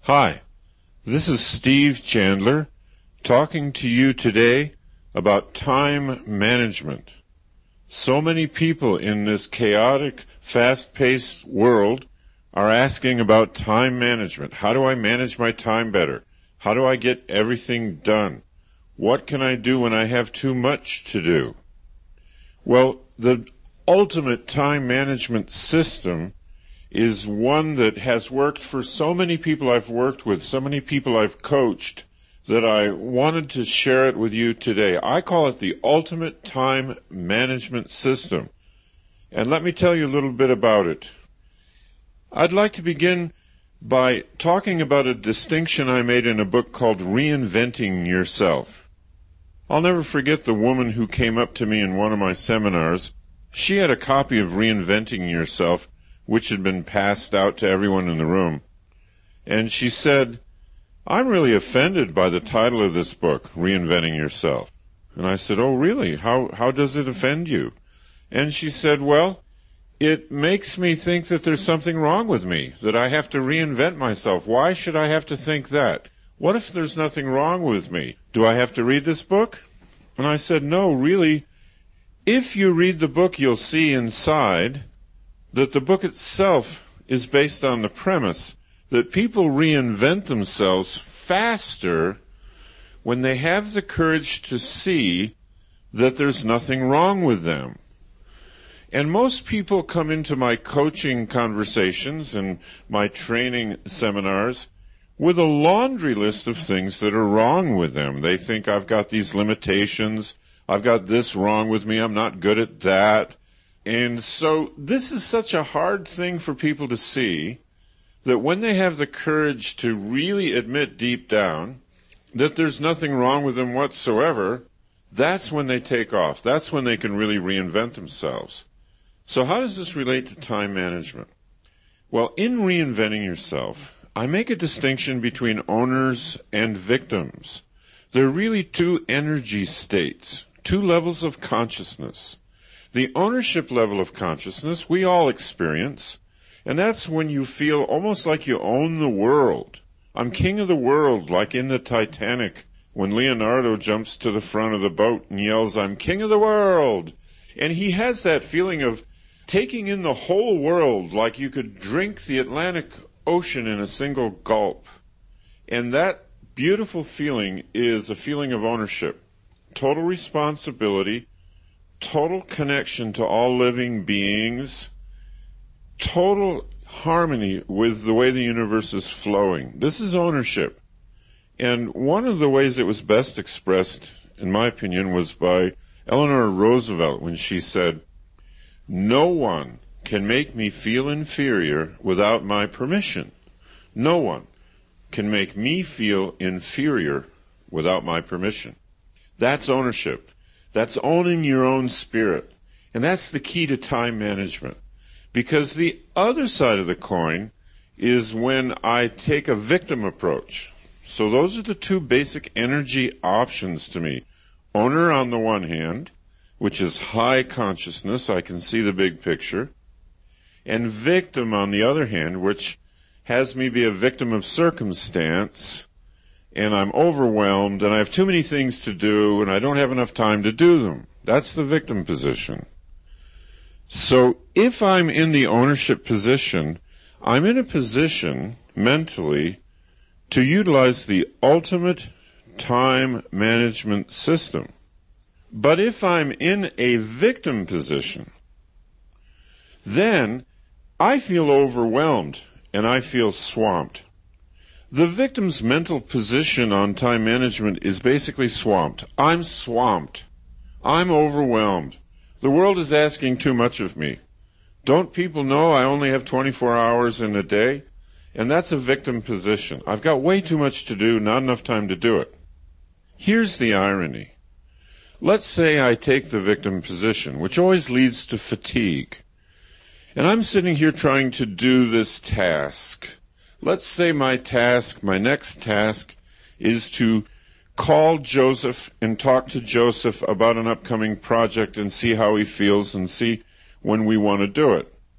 Hi, this is Steve Chandler talking to you today about time management. So many people in this chaotic, fast-paced world are asking about time management. How do I manage my time better? How do I get everything done? What can I do when I have too much to do? Well, the ultimate time management system is one that has worked for so many people I've worked with, so many people I've coached, that I wanted to share it with you today. I call it the ultimate time management system. And let me tell you a little bit about it. I'd like to begin by talking about a distinction I made in a book called Reinventing Yourself. I'll never forget the woman who came up to me in one of my seminars. She had a copy of Reinventing Yourself, which had been passed out to everyone in the room. And she said, "I'm really offended by the title of this book, Reinventing Yourself." And I said, "Oh, really? How does it offend you?" And she said, "Well, it makes me think that there's something wrong with me, that I have to reinvent myself. Why should I have to think that? What if there's nothing wrong with me? Do I have to read this book?" And I said, "No, really. If you read the book, you'll see inside that the book itself is based on the premise that people reinvent themselves faster when they have the courage to see that there's nothing wrong with them." And most people come into my coaching conversations and my training seminars with a laundry list of things that are wrong with them. They think, I've got these limitations, I've got this wrong with me, I'm not good at that. And so this is such a hard thing for people to see, that when they have the courage to really admit deep down that there's nothing wrong with them whatsoever, that's when they take off. That's when they can really reinvent themselves. So how does this relate to time management? Well, in Reinventing Yourself, I make a distinction between owners and victims. There are really two energy states, two levels of consciousness. The ownership level of consciousness we all experience, and that's when you feel almost like you own the world. I'm king of the world, like in the Titanic, when Leonardo jumps to the front of the boat and yells, "I'm king of the world." And he has that feeling of taking in the whole world, like you could drink the Atlantic Ocean in a single gulp. And that beautiful feeling is a feeling of ownership, total responsibility, total connection to all living beings, total harmony with the way the universe is flowing. This is ownership. And one of the ways it was best expressed, in my opinion, was by Eleanor Roosevelt when she said, "No one can make me feel inferior without my permission. No one can make me feel inferior without my permission." That's ownership. That's owning your own spirit. And that's the key to time management. Because the other side of the coin is when I take a victim approach. So those are the two basic energy options to me. Owner on the one hand, which is high consciousness, I can see the big picture. And victim on the other hand, which has me be a victim of circumstance, and I'm overwhelmed, and I have too many things to do, and I don't have enough time to do them. That's the victim position. So if I'm in the ownership position, I'm in a position mentally to utilize the ultimate time management system. But if I'm in a victim position, then I feel overwhelmed and I feel swamped. The victim's mental position on time management is basically swamped. I'm swamped. I'm overwhelmed. The world is asking too much of me. Don't people know I only have 24 hours in a day? And that's a victim position. I've got way too much to do, not enough time to do it. Here's the irony. Let's say I take the victim position, which always leads to fatigue. And I'm sitting here trying to do this task. Let's say my next task, is to call Joseph and talk to Joseph about an upcoming project and see how he feels and see when we want to do it.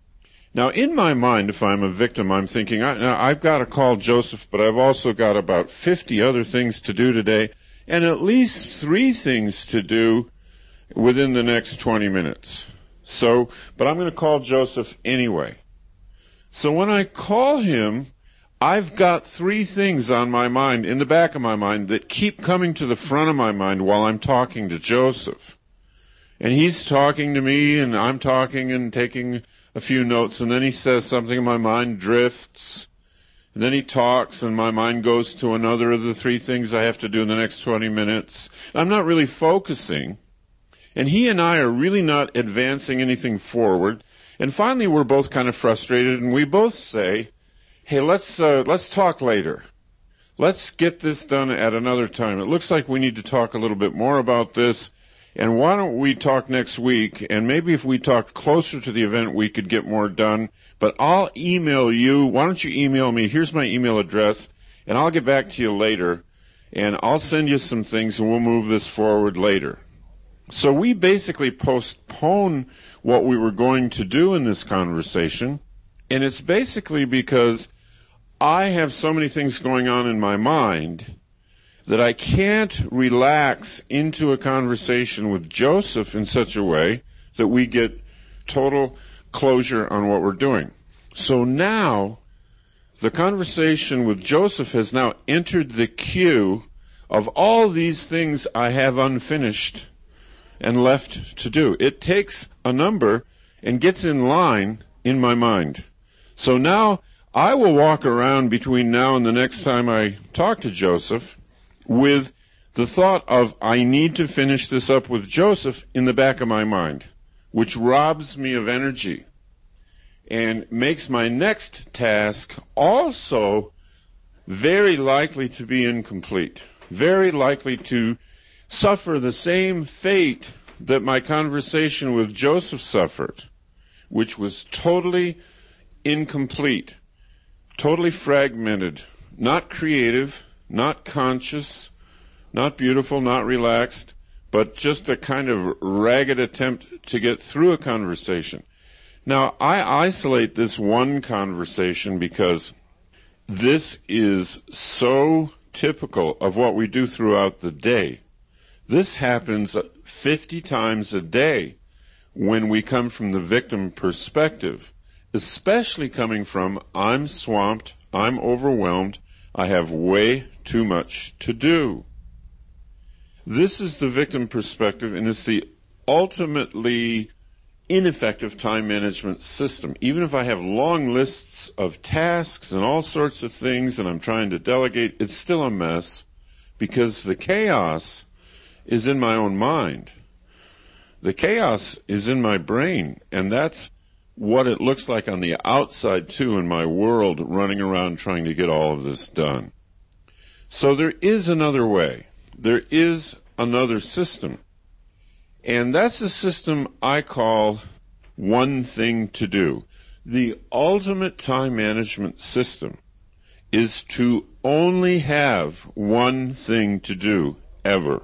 Now, in my mind, if I'm a victim, I'm thinking, I've got to call Joseph, but I've also got about 50 other things to do today, and at least 3 things to do within the next 20 minutes. But I'm going to call Joseph anyway. So when I call him, I've got 3 things on my mind, in the back of my mind, that keep coming to the front of my mind while I'm talking to Joseph. And he's talking to me, and I'm talking and taking a few notes, and then he says something, and my mind drifts. And then he talks, and my mind goes to another of the 3 things I have to do in the next 20 minutes. I'm not really focusing. And he and I are really not advancing anything forward. And finally, we're both kind of frustrated, and we both say, hey, let's talk later. Let's get this done at another time. It looks like we need to talk a little bit more about this. And why don't we talk next week? And maybe if we talked closer to the event, we could get more done. But I'll email you. Why don't you email me? Here's my email address. And I'll get back to you later. And I'll send you some things, and we'll move this forward later. So we basically postpone what we were going to do in this conversation. And it's basically because I have so many things going on in my mind that I can't relax into a conversation with Joseph in such a way that we get total closure on what we're doing. So now, the conversation with Joseph has now entered the queue of all these things I have unfinished and left to do. It takes a number and gets in line in my mind. So now, I will walk around between now and the next time I talk to Joseph with the thought of, I need to finish this up with Joseph in the back of my mind, which robs me of energy and makes my next task also very likely to be incomplete, very likely to suffer the same fate that my conversation with Joseph suffered, which was totally incomplete, totally fragmented, not creative, not conscious, not beautiful, not relaxed, but just a kind of ragged attempt to get through a conversation. Now, I isolate this one conversation because this is so typical of what we do throughout the day. This happens 50 times a day when we come from the victim perspective, especially coming from, I'm swamped, I'm overwhelmed, I have way too much to do. This is the victim perspective, and it's the ultimately ineffective time management system. Even if I have long lists of tasks and all sorts of things and I'm trying to delegate, it's still a mess because the chaos is in my own mind. The chaos is in my brain, and that's what it looks like on the outside, too, in my world, running around trying to get all of this done. So there is another way. There is another system. And that's a system I call one thing to do. The ultimate time management system is to only have one thing to do, ever.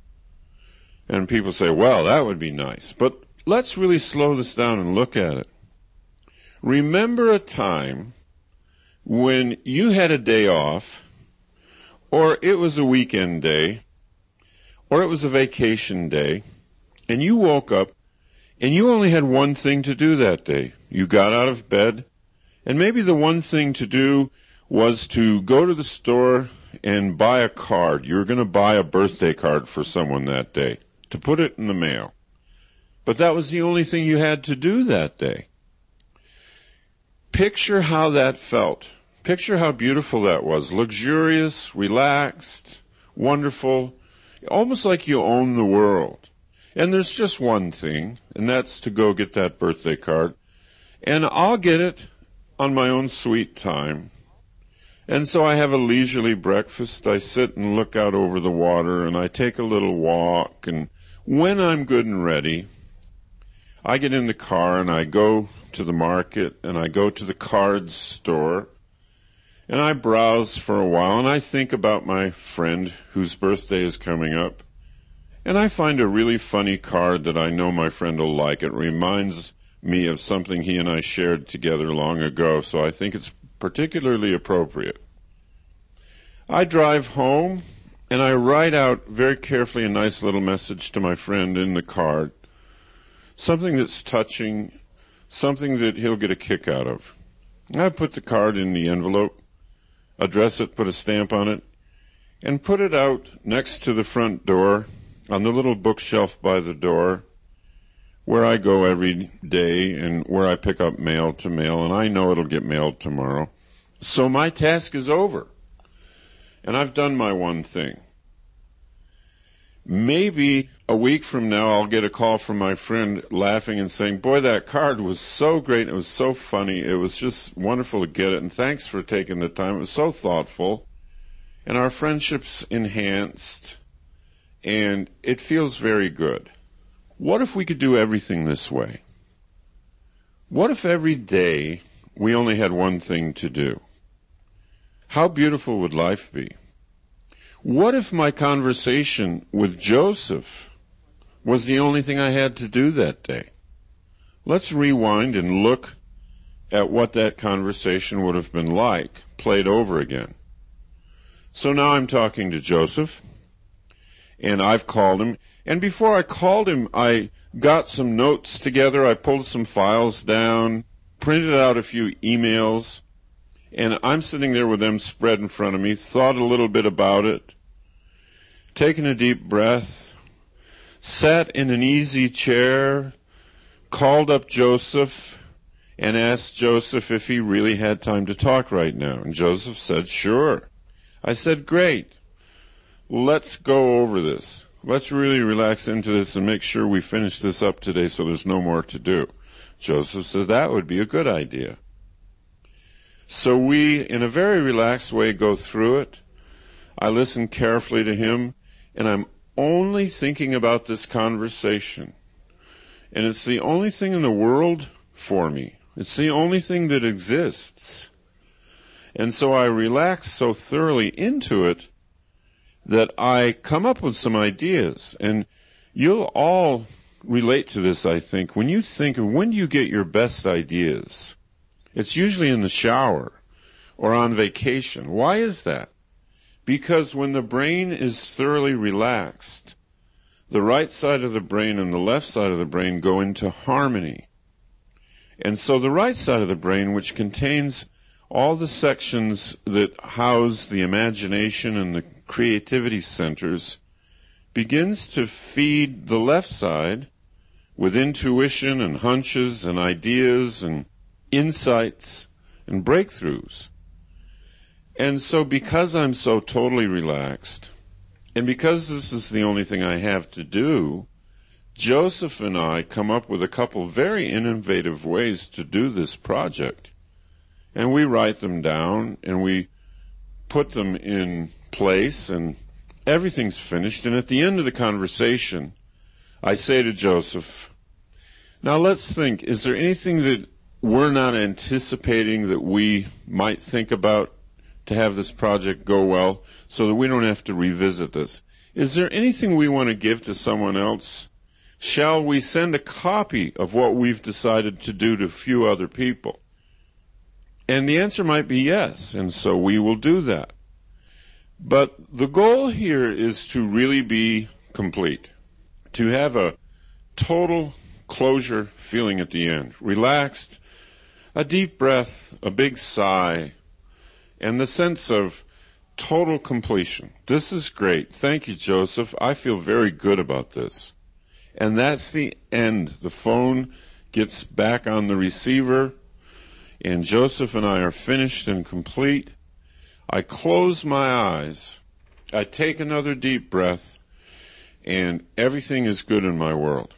And people say, well, that would be nice. But let's really slow this down and look at it. Remember a time when you had a day off, or it was a weekend day, or it was a vacation day, and you woke up and you only had one thing to do that day. You got out of bed, and maybe the one thing to do was to go to the store and buy a card. You were going to buy a birthday card for someone that day, to put it in the mail. But that was the only thing you had to do that day. Picture how that felt. Picture how beautiful that was. Luxurious, relaxed, wonderful, almost like you own the world. And there's just one thing, and that's to go get that birthday card. And I'll get it on my own sweet time. And so I have a leisurely breakfast. I sit and look out over the water, and I take a little walk. And when I'm good and ready, I get in the car and I go to the market and I go to the card store and I browse for a while and I think about my friend whose birthday is coming up. And I find a really funny card that I know my friend will like. It reminds me of something he and I shared together long ago, so I think it's particularly appropriate. I drive home, and I write out very carefully a nice little message to my friend in the car, something that's touching, something that he'll get a kick out of. I put the card in the envelope, address it, put a stamp on it, and put it out next to the front door on the little bookshelf by the door where I go every day and where I pick up mail to mail, and I know it'll get mailed tomorrow. So my task is over, and I've done my one thing. Maybe a week from now I'll get a call from my friend laughing and saying, boy, that card was so great, it was so funny, it was just wonderful to get it, and thanks for taking the time, it was so thoughtful. And our friendship's enhanced, and it feels very good. What if we could do everything this way? What if every day we only had one thing to do? How beautiful would life be? What if my conversation with Joseph was the only thing I had to do that day? Let's rewind and look at what that conversation would have been like, played over again. So now I'm talking to Joseph, and I've called him. And before I called him, I got some notes together. I pulled some files down, printed out a few emails, and I'm sitting there with them spread in front of me, thought a little bit about it, taken a deep breath, sat in an easy chair, called up Joseph, and asked Joseph if he really had time to talk right now. And Joseph said, sure. I said, great. Let's go over this. Let's really relax into this and make sure we finish this up today so there's no more to do. Joseph said that would be a good idea. So we, in a very relaxed way, go through it. I listen carefully to him, and I'm only thinking about this conversation. And it's the only thing in the world for me. It's the only thing that exists. And so I relax so thoroughly into it that I come up with some ideas. And you'll all relate to this, I think. When you think of when do you get your best ideas, it's usually in the shower or on vacation. Why is that? Because when the brain is thoroughly relaxed, the right side of the brain and the left side of the brain go into harmony. And so the right side of the brain, which contains all the sections that house the imagination and the creativity centers, begins to feed the left side with intuition and hunches and ideas and insights and breakthroughs. And so because I'm so totally relaxed, and because this is the only thing I have to do, Joseph and I come up with a couple very innovative ways to do this project. And we write them down, and we put them in place, and everything's finished. And at the end of the conversation, I say to Joseph, now let's think, is there anything that we're not anticipating that we might think about to have this project go well so that we don't have to revisit this? Is there anything we want to give to someone else? Shall we send a copy of what we've decided to do to a few other people? And the answer might be yes, and so we will do that. But the goal here is to really be complete, to have a total closure feeling at the end, relaxed, a deep breath, a big sigh, and the sense of total completion. This is great. Thank you, Joseph. I feel very good about this. And that's the end. The phone gets back on the receiver, and Joseph and I are finished and complete. I close my eyes. I take another deep breath, and everything is good in my world.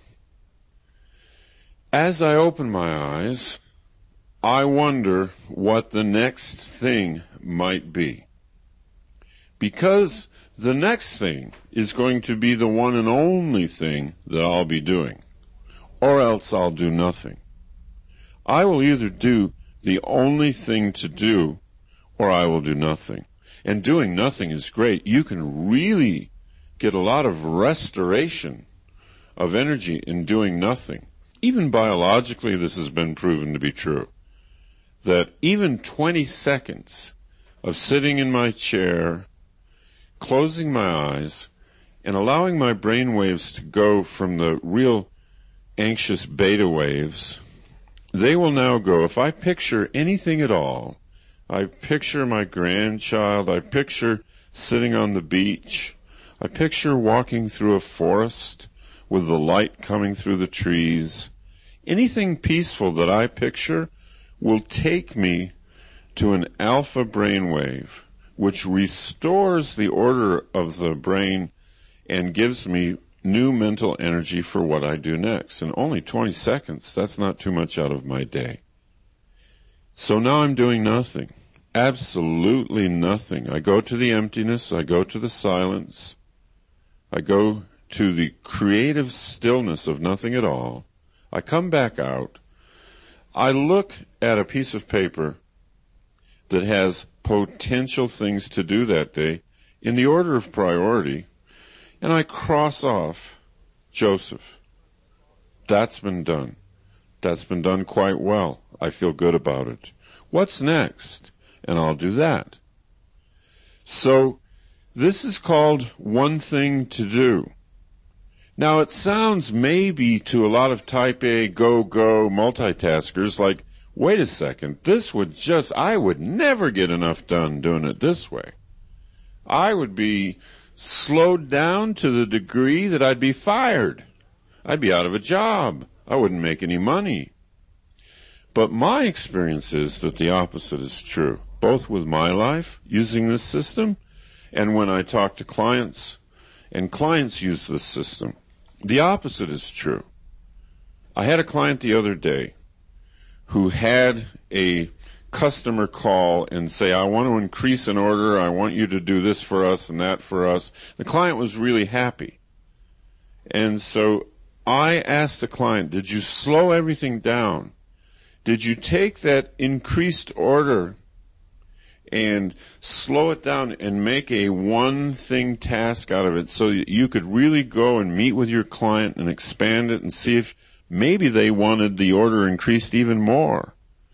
As I open my eyes, I wonder what the next thing might be. Because the next thing is going to be the one and only thing that I'll be doing, or else I'll do nothing. I will either do the only thing to do, or I will do nothing. And doing nothing is great. You can really get a lot of restoration of energy in doing nothing. Even biologically, this has been proven to be true. That even 20 seconds of sitting in my chair, closing my eyes, and allowing my brain waves to go from the real anxious beta waves, they will now go, if I picture anything at all, I picture my grandchild, I picture sitting on the beach, I picture walking through a forest with the light coming through the trees. Anything peaceful that I picture will take me to an alpha brainwave, which restores the order of the brain and gives me new mental energy for what I do next. In only 20 seconds, that's not too much out of my day. So now I'm doing nothing. Absolutely nothing. I go to the emptiness, I go to the silence, I go to the creative stillness of nothing at all. I come back out. I look at a piece of paper that has potential things to do that day in the order of priority, and I cross off Joseph. That's been done. That's been done quite well. I feel good about it. What's next? And I'll do that. So this is called one thing to do. Now, it sounds maybe to a lot of type A, go-go multitaskers like, wait a second, I would never get enough done doing it this way. I would be slowed down to the degree that I'd be fired. I'd be out of a job. I wouldn't make any money. But my experience is that the opposite is true, both with my life using this system and when I talk to clients and clients use this system. The opposite is true. I had a client the other day who had a customer call and say, I want to increase an order, I want you to do this for us and that for us. The client was really happy. And so I asked the client, did you slow everything down? Did you take that increased order and slow it down and make a one-thing task out of it so that you could really go and meet with your client and expand it and see if maybe they wanted the order increased even more?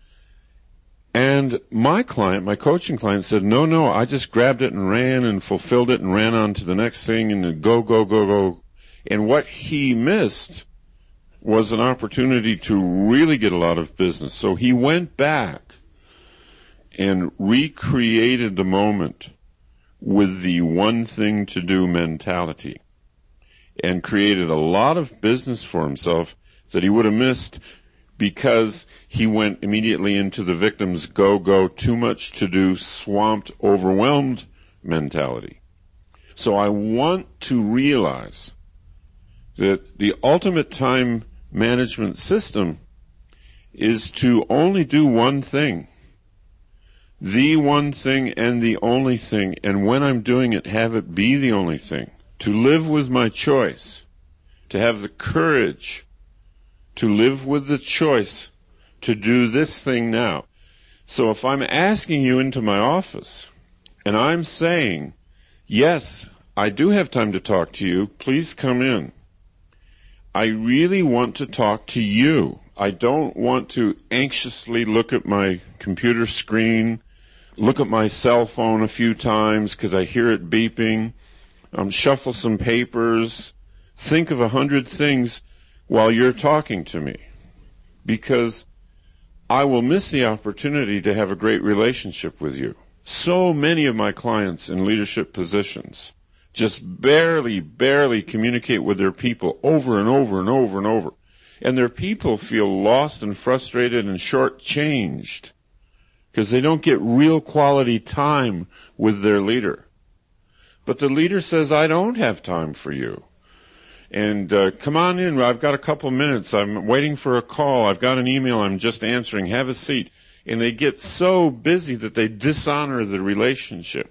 And my client, my coaching client, said, no, I just grabbed it and ran and fulfilled it and ran on to the next thing and go. And what he missed was an opportunity to really get a lot of business. So he went back and recreated the moment with the one thing to do mentality and created a lot of business for himself that he would have missed because he went immediately into the victim's go, too much to do, swamped, overwhelmed mentality. So I want to realize that the ultimate time management system is to only do one thing. The one thing and the only thing, and when I'm doing it, have it be the only thing. To live with my choice, to have the courage to live with the choice to do this thing now. So if I'm asking you into my office, and I'm saying, yes, I do have time to talk to you, please come in. I really want to talk to you. I don't want to anxiously look at my computer screen, look at my cell phone a few times because I hear it beeping, shuffle some papers, think of 100 things while you're talking to me, because I will miss the opportunity to have a great relationship with you. So many of my clients in leadership positions just barely communicate with their people over and over. And their people feel lost and frustrated and shortchanged because they don't get real quality time with their leader. But the leader says, I don't have time for you. And come on in, I've got a couple minutes, I'm waiting for a call, I've got an email I'm just answering, have a seat. And they get so busy that they dishonor the relationship.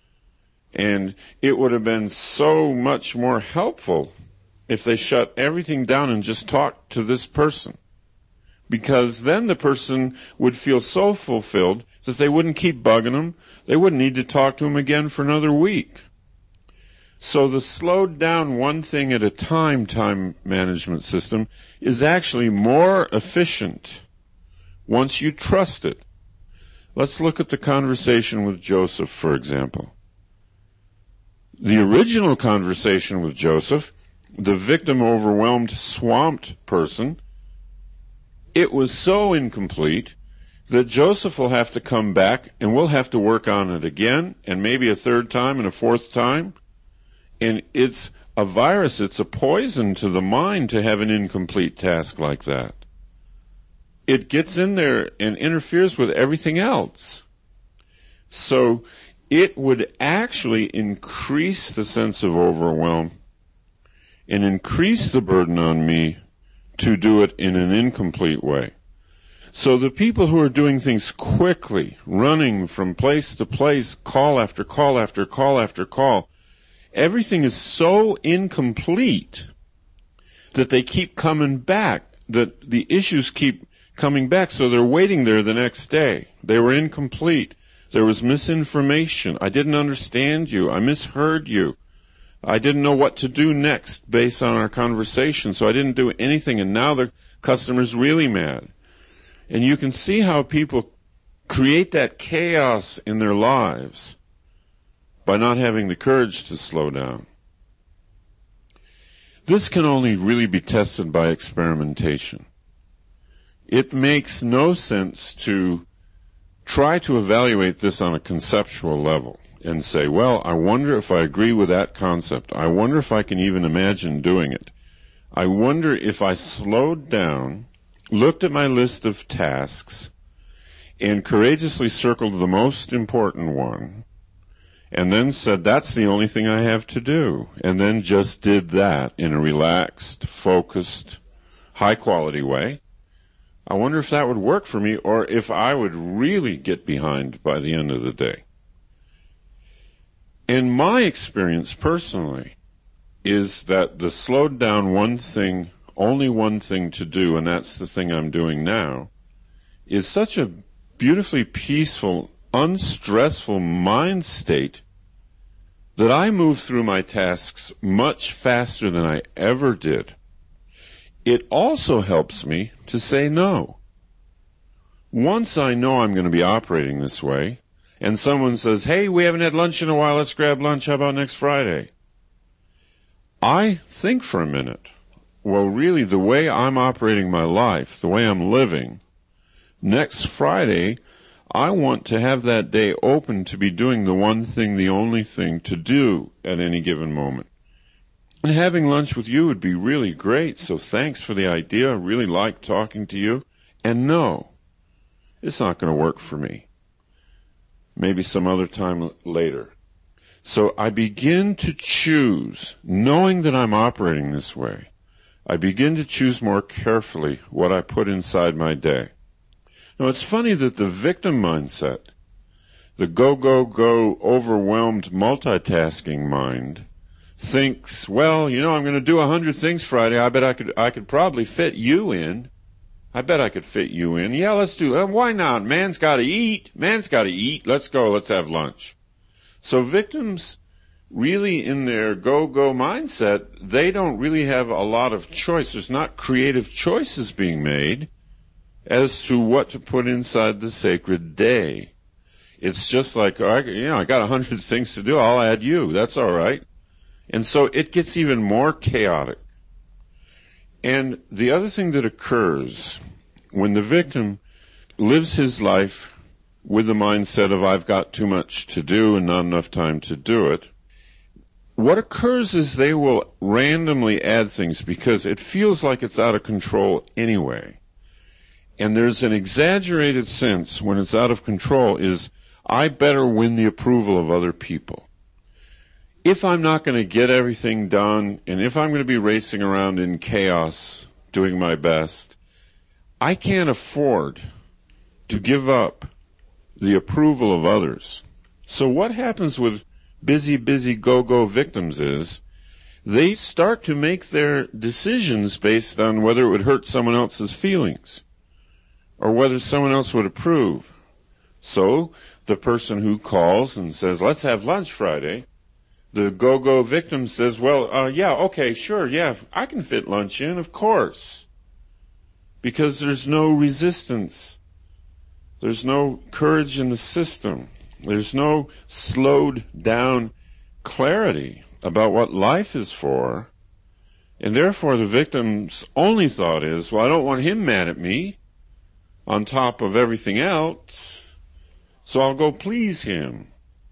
And it would have been so much more helpful if they shut everything down and just talked to this person. Because then the person would feel so fulfilled that they wouldn't keep bugging them. They wouldn't need to talk to him again for another week. So the slowed down one thing at a time management system is actually more efficient once you trust it. Let's look at the conversation with Joseph, for example. The original conversation with Joseph, the victim overwhelmed, swamped person, it was so incomplete that Joseph will have to come back and we'll have to work on it again and maybe a third time and a fourth time. And it's a virus, it's a poison to the mind to have an incomplete task like that. It gets in there and interferes with everything else. So it would actually increase the sense of overwhelm and increase the burden on me to do it in an incomplete way. So the people who are doing things quickly, running from place to place, call after call after call after call, everything is so incomplete that they keep coming back, that the issues keep coming back, so they're waiting there the next day. They were incomplete. There was misinformation. I didn't understand you. I misheard you. I didn't know what to do next based on our conversation, so I didn't do anything, and now the customer's really mad. And you can see how people create that chaos in their lives by not having the courage to slow down. This can only really be tested by experimentation. It makes no sense to try to evaluate this on a conceptual level and say, well, I wonder if I agree with that concept. I wonder if I can even imagine doing it. I wonder if I slowed down, looked at my list of tasks, and courageously circled the most important one, and then said, that's the only thing I have to do, and then just did that in a relaxed, focused, high-quality way. I wonder if that would work for me, or if I would really get behind by the end of the day. And my experience personally is that the slowed down one thing, only one thing to do, and that's the thing I'm doing now, is such a beautifully peaceful, unstressful mind state that I move through my tasks much faster than I ever did. It also helps me to say no. Once I know I'm going to be operating this way, and someone says, hey, we haven't had lunch in a while, let's grab lunch, how about next Friday? I think for a minute, well, really, the way I'm operating my life, the way I'm living, next Friday, I want to have that day open to be doing the one thing, the only thing to do at any given moment. And having lunch with you would be really great, so thanks for the idea. I really like talking to you. And no, it's not going to work for me. Maybe some other time later. So I begin to choose, knowing that I'm operating this way, I begin to choose more carefully what I put inside my day. Now, it's funny that the victim mindset, the go, overwhelmed multitasking mind, thinks, well, you know, I'm going to do 100 things Friday. I bet I could probably fit you in. I bet I could fit you in. Yeah, let's do it. Why not? Man's got to eat. Man's got to eat. Let's go. Let's have lunch. So victims really in their go mindset, they don't really have a lot of choice. There's not creative choices being made as to what to put inside the sacred day. It's just like, I got 100 things to do. I'll add you. That's all right. And so it gets even more chaotic. And the other thing that occurs when the victim lives his life with the mindset of I've got too much to do and not enough time to do it, what occurs is they will randomly add things because it feels like it's out of control anyway. And there's an exaggerated sense when it's out of control is I better win the approval of other people. If I'm not going to get everything done, and if I'm going to be racing around in chaos, doing my best, I can't afford to give up the approval of others. So what happens with busy, go victims is they start to make their decisions based on whether it would hurt someone else's feelings or whether someone else would approve. So the person who calls and says, let's have lunch Friday, The go-go victim says, well, yeah, okay, sure, yeah, I can fit lunch in, of course. Because there's no resistance. There's no courage in the system. There's no slowed down clarity about what life is for. And therefore the victim's only thought is, well, I don't want him mad at me on top of everything else, so I'll go please him.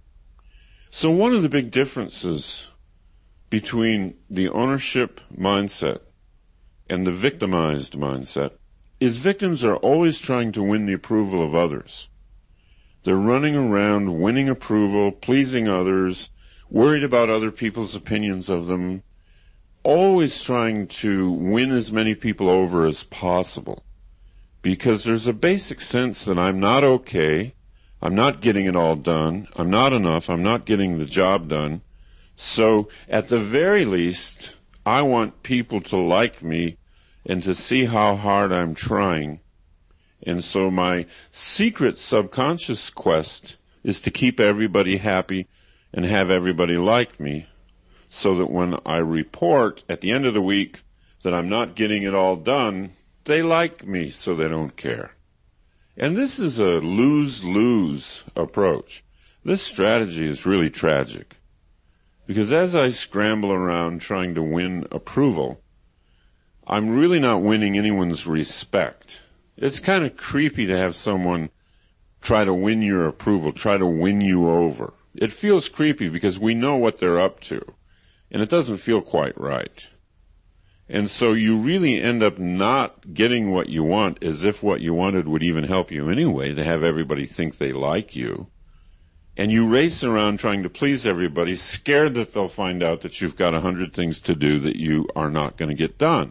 So one of the big differences between the ownership mindset and the victimized mindset is victims are always trying to win the approval of others. They're running around winning approval, pleasing others, worried about other people's opinions of them, always trying to win as many people over as possible. Because there's a basic sense that I'm not okay, I'm not getting it all done, I'm not enough, I'm not getting the job done. So at the very least, I want people to like me and to see how hard I'm trying. And so my secret subconscious quest is to keep everybody happy and have everybody like me, so that when I report at the end of the week that I'm not getting it all done, they like me so they don't care. And this is a lose-lose approach. This strategy is really tragic. Because as I scramble around trying to win approval, I'm really not winning anyone's respect. It's kind of creepy to have someone try to win your approval, try to win you over. It feels creepy because we know what they're up to, and it doesn't feel quite right. And so you really end up not getting what you want, as if what you wanted would even help you anyway, to have everybody think they like you. And you race around trying to please everybody, scared that they'll find out that you've got 100 things to do that you are not going to get done.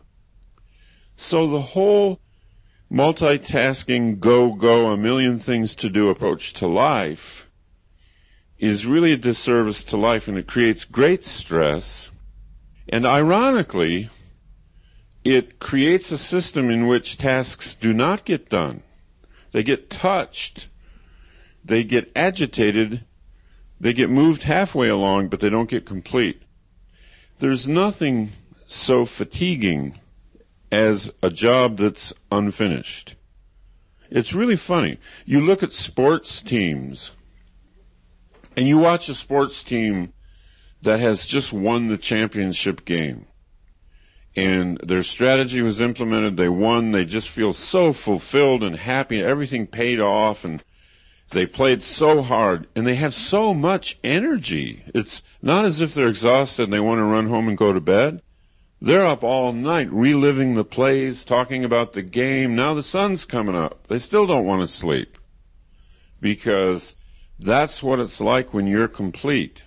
So the whole multitasking, go, a million things to do approach to life is really a disservice to life, and it creates great stress. And ironically, it creates a system in which tasks do not get done. They get touched. They get agitated. They get moved halfway along, but they don't get complete. There's nothing so fatiguing as a job that's unfinished. It's really funny. You look at sports teams, and you watch a sports team that has just won the championship game. And their strategy was implemented, they won, they just feel so fulfilled and happy, everything paid off, and they played so hard, and they have so much energy. It's not as if they're exhausted and they want to run home and go to bed. They're up all night reliving the plays, talking about the game. Now the sun's coming up. They still don't want to sleep, because that's what it's like when you're complete.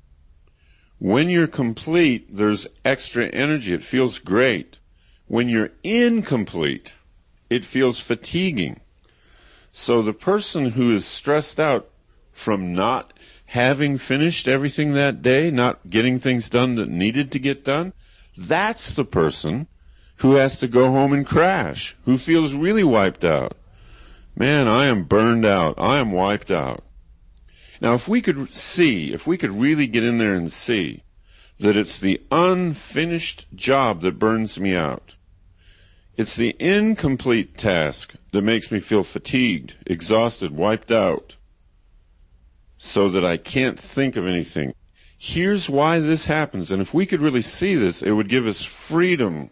When you're complete, there's extra energy. It feels great. When you're incomplete, it feels fatiguing. So the person who is stressed out from not having finished everything that day, not getting things done that needed to get done, that's the person who has to go home and crash, who feels really wiped out. Man, I am burned out. I am wiped out. Now, if we could really get in there and see that it's the unfinished job that burns me out, it's the incomplete task that makes me feel fatigued, exhausted, wiped out, so that I can't think of anything. Here's why this happens, and if we could really see this, it would give us freedom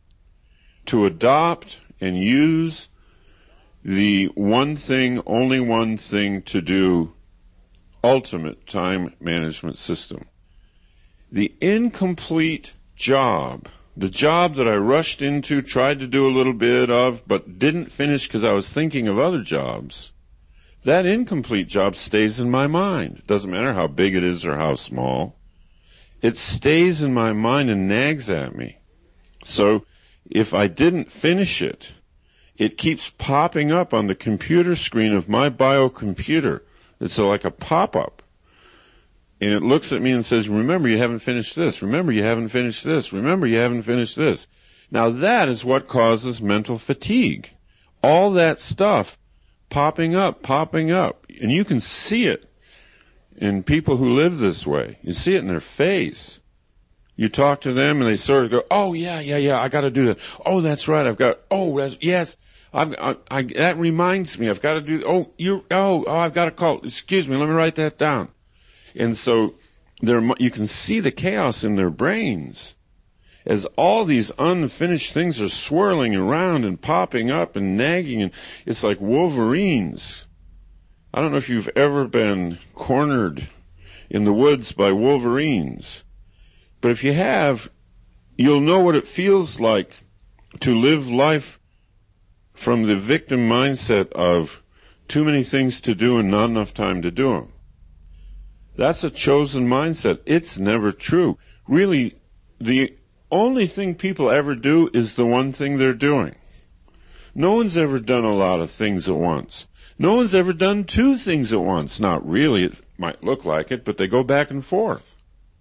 to adopt and use the one thing, only one thing to do ultimate time management system. The incomplete job, the job that I rushed into, tried to do a little bit of, but didn't finish because I was thinking of other jobs, that incomplete job stays in my mind. It doesn't matter how big it is or how small. It stays in my mind and nags at me. So if I didn't finish it, it keeps popping up on the computer screen of my biocomputer. It's like a pop-up. And it looks at me and says, remember, you haven't finished this. Remember, you haven't finished this. Remember, you haven't finished this. Now, that is what causes mental fatigue. All that stuff popping up. And you can see it. in people who live this way. You see it in their face. You talk to them and they sort of go, oh, yeah, I got to do that. Oh, that's right. Yes. That reminds me. I've got to do, I've got to call. Excuse me. Let me write that down. And so you can see the chaos in their brains as all these unfinished things are swirling around and popping up and nagging. And it's like Wolverines. I don't know if you've ever been cornered in the woods by Wolverines. But if you have, you'll know what it feels like to live life from the victim mindset of too many things to do and not enough time to do them. That's a chosen mindset. It's never true. Really, the only thing people ever do is the one thing they're doing. No one's ever done a lot of things at once. No one's ever done two things at once. Not really. It might look like it, but they go back and forth.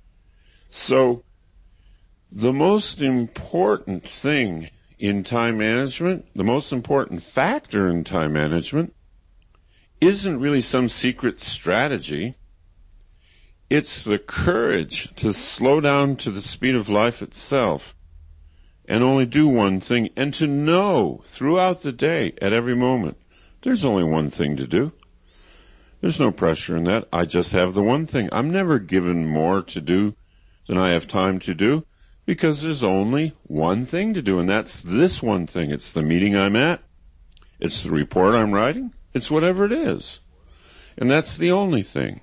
So, the most important thing in time management, the most important factor in time management, isn't really some secret strategy. It's the courage to slow down to the speed of life itself and only do one thing, and to know throughout the day, at every moment, there's only one thing to do. There's no pressure in that. I just have the one thing. I'm never given more to do than I have time to do, because there's only one thing to do, and that's this one thing. It's the meeting I'm at. It's the report I'm writing. It's whatever it is. And that's the only thing.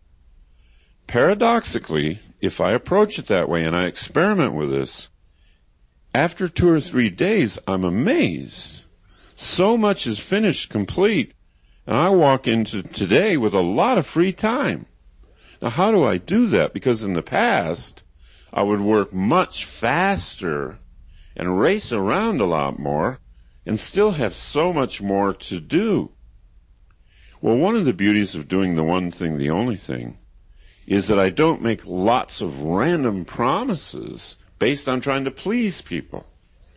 Paradoxically, if I approach it that way and I experiment with this, after 2 or 3 days, I'm amazed. So much is finished, complete, and I walk into today with a lot of free time. Now, how do I do that? Because in the past, I would work much faster and race around a lot more and still have so much more to do. Well, one of the beauties of doing the one thing, the only thing, is that I don't make lots of random promises based on trying to please people.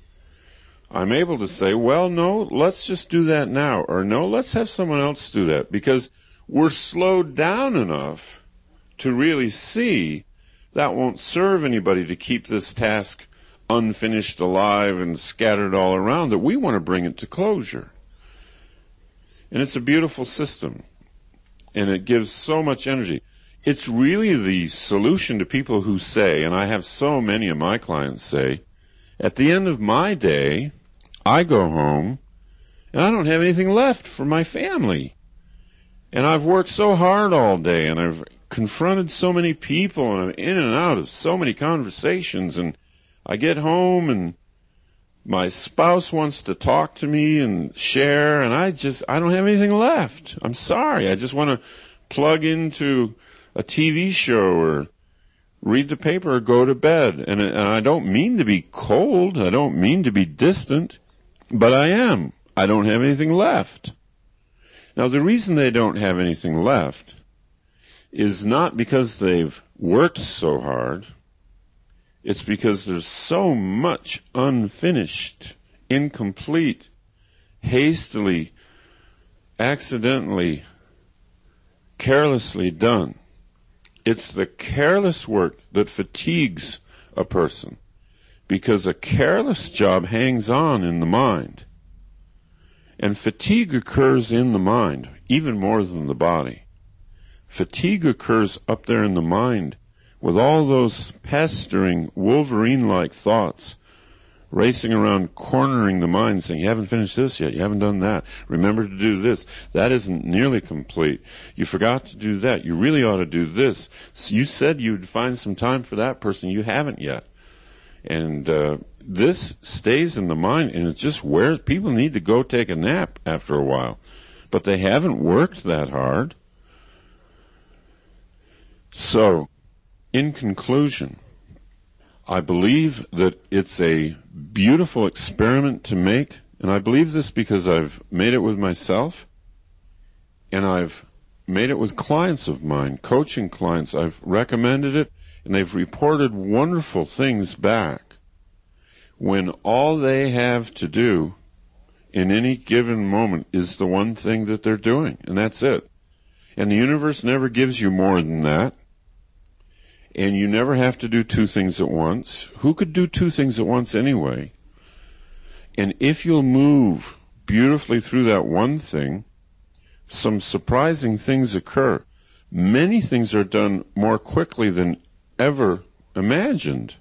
I'm able to say, well, no, let's just do that now, or no, let's have someone else do that, because we're slowed down enough to really see that won't serve anybody to keep this task unfinished, alive, and scattered all around, that we want to bring it to closure. And it's a beautiful system, and it gives so much energy. It's really the solution to people who say, and I have so many of my clients say, at the end of my day, I go home, and I don't have anything left for my family. And I've worked so hard all day, and I've confronted so many people, and I'm in and out of so many conversations, and I get home and my spouse wants to talk to me and share, and I don't have anything left. I'm sorry. I just want to plug into a TV show or read the paper or go to bed. And I don't mean to be cold. I don't mean to be distant, but I am. I don't have anything left. Now, the reason they don't have anything left is not because they've worked so hard. It's because there's so much unfinished, incomplete, hastily, accidentally, carelessly done. It's the careless work that fatigues a person, because a careless job hangs on in the mind. And fatigue occurs in the mind, even more than the body. Fatigue occurs up there in the mind with all those pestering, Wolverine-like thoughts racing around, cornering the mind, saying, you haven't finished this yet, you haven't done that, remember to do this, that isn't nearly complete, you forgot to do that, you really ought to do this, so you said you'd find some time for that person, you haven't yet. And this stays in the mind, and it just wears. People need to go take a nap after a while, but they haven't worked that hard. So, in conclusion, I believe that it's a beautiful experiment to make, and I believe this because I've made it with myself, and I've made it with clients of mine, coaching clients. I've recommended it, and they've reported wonderful things back. When all they have to do in any given moment is the one thing that they're doing, and that's it. And the universe never gives you more than that. And you never have to do two things at once. Who could do two things at once anyway? And if you'll move beautifully through that one thing, some surprising things occur. Many things are done more quickly than ever imagined.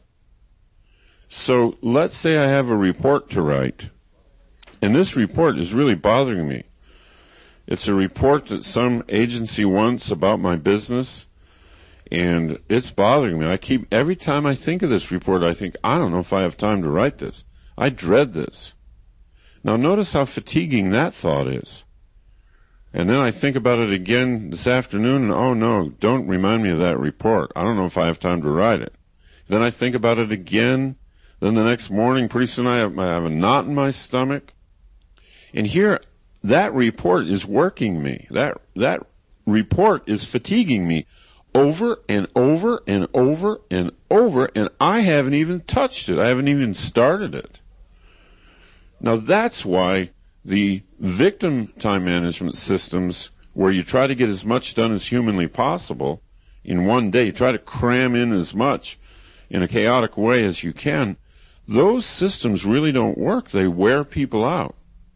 So let's say I have a report to write, and this report is really bothering me. It's a report that some agency wants about my business, and it's bothering me. Every time I think of this report, I think, I don't know if I have time to write this. I dread this. Now notice how fatiguing that thought is. And then I think about it again this afternoon, and oh no, don't remind me of that report. I don't know if I have time to write it. Then I think about it again. Then the next morning, pretty soon I have a knot in my stomach. And here, that report is working me. That report is fatiguing me over and over and over and over, and I haven't even touched it. I haven't even started it. Now that's why the victim time management systems, where you try to get as much done as humanly possible in one day, you try to cram in as much in a chaotic way as you can, those systems really don't work. They wear people out.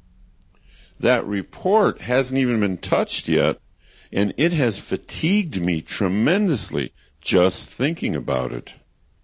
That report hasn't even been touched yet, and it has fatigued me tremendously just thinking about it.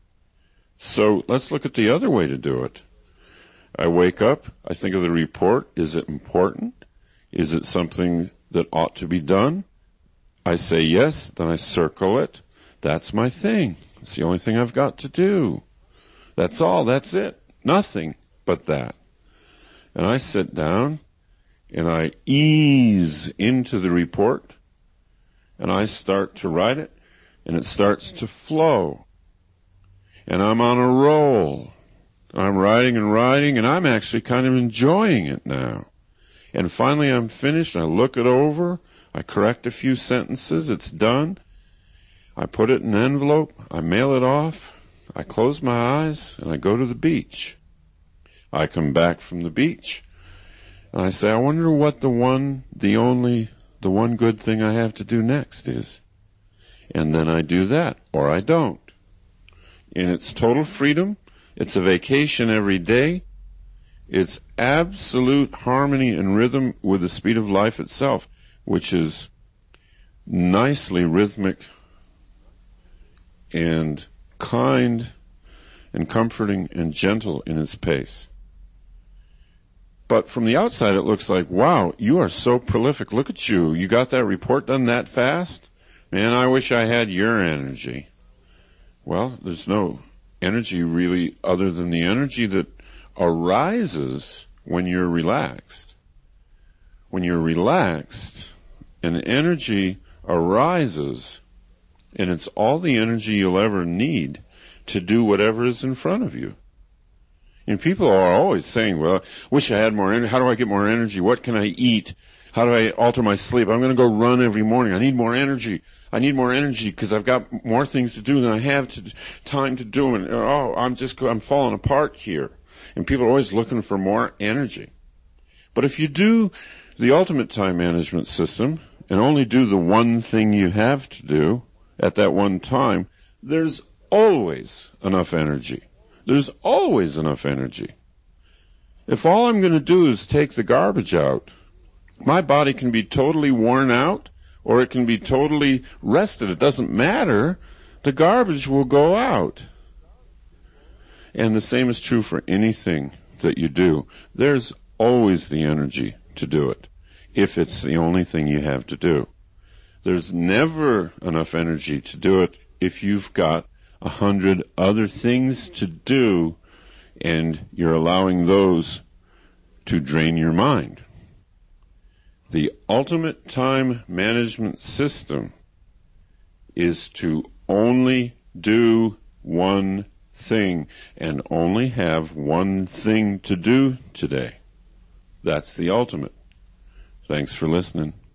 So let's look at the other way to do it. I wake up, I think of the report. Is it important? Is it something that ought to be done? I say yes, then I circle it. That's my thing. It's the only thing I've got to do. That's all, that's it. Nothing but that. And I sit down, and I ease into the report, and I start to write it, and it starts to flow. And I'm on a roll. I'm writing, and I'm actually kind of enjoying it now. And finally I'm finished, I look it over, I correct a few sentences, it's done. I put it in an envelope, I mail it off, I close my eyes, and I go to the beach. I come back from the beach, and I say, I wonder what the one good thing I have to do next is. And then I do that, or I don't. And it's total freedom. It's a vacation every day. It's absolute harmony and rhythm with the speed of life itself, which is nicely rhythmic and kind and comforting and gentle in its pace. But from the outside it looks like, wow, you are so prolific. Look at you. You got that report done that fast? Man, I wish I had your energy. Well, there's no energy really other than the energy that arises when you're relaxed. When you're relaxed, an energy arises, and it's all the energy you'll ever need to do whatever is in front of you. And people are always saying, well, wish I had more energy. How do I get more energy? What can I eat? How do I alter my sleep? I'm going to go run every morning. I need more energy. I need more energy because I've got more things to do than I have time to do. And I'm falling apart here. And people are always looking for more energy. But if you do the ultimate time management system and only do the one thing you have to do at that one time, there's always enough energy. There's always enough energy. If all I'm going to do is take the garbage out, my body can be totally worn out, or it can be totally rested. It doesn't matter. The garbage will go out. And the same is true for anything that you do. There's always the energy to do it, if it's the only thing you have to do. There's never enough energy to do it if you've got 100 other things to do and you're allowing those to drain your mind. The ultimate time management system is to only do one thing and only have one thing to do today. That's the ultimate. Thanks for listening.